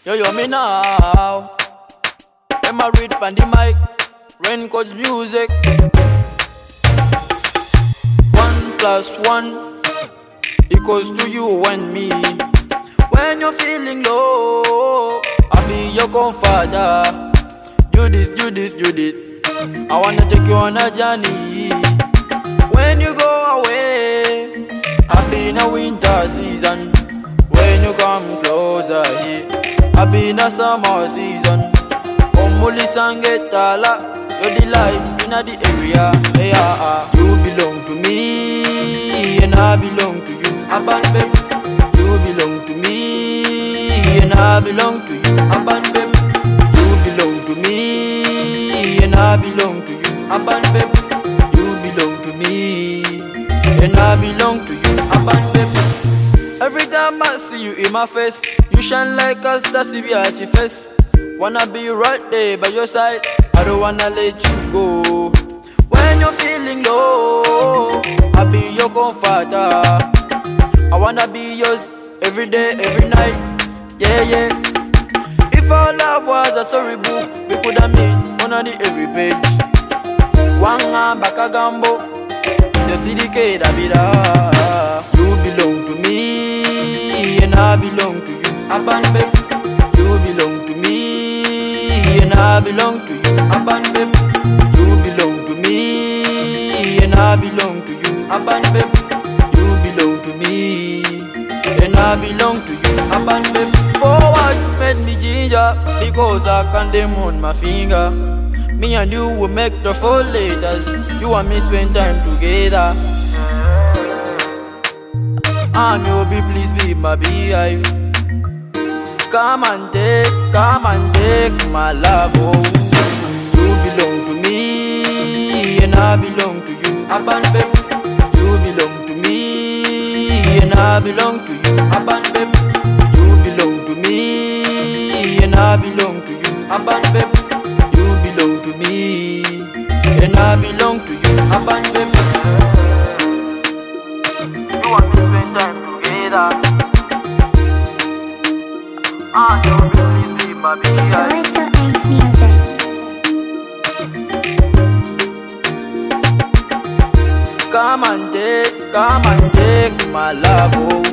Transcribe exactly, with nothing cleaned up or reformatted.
Yo, yo, me now. Them a read pan the mic. Raincoats music. One plus one equals to you and me. When you're feeling low, I'll be your comforter. Judith, Judith, Judith, I wanna take you on a journey. When you go away, I'll be in a winter season. When you come closer here, I'll be in a summer season. Omuli Sangetala, you're the life in the area. Hey, ah, ah. You belong to me, and I belong to you. Aban baby, you belong to me, and I belong to you. Aban baby, you belong to me, and I belong to you. Aban baby, you belong to me, and I belong to you. Aban baby. Every time I see you in my face, you shine like a star, C B H face. Wanna be right there by your side, I don't wanna let you go. When you're feeling low, I'll be your comforter. I wanna be yours every day, every night, yeah, yeah. If our love was a storybook, we could have made one on the every page. Wanga baka gambo, you see the kid I be da. You belong to me, and I belong to you. Aban baby, you belong to me, and I belong to you. Aban baby, you belong to me, and I belong to you. Aban baby, you belong to me, and I belong to you. Aban baby, for what made me ginger? Because I can't them on my finger. Me and you will make the four letters. You and me spend time together. And you be please be my beehive. Come and take, come and take my love, oh. You belong to me, and I belong to you. Aban baby, you belong to me, and I belong to you. Aban baby, you belong to me, and I belong to you. Aban baby, you belong to me, and I belong to you. Aban baby, you want me spend time together. Ah, you really be my baby. Come and take, come and take my love, oh.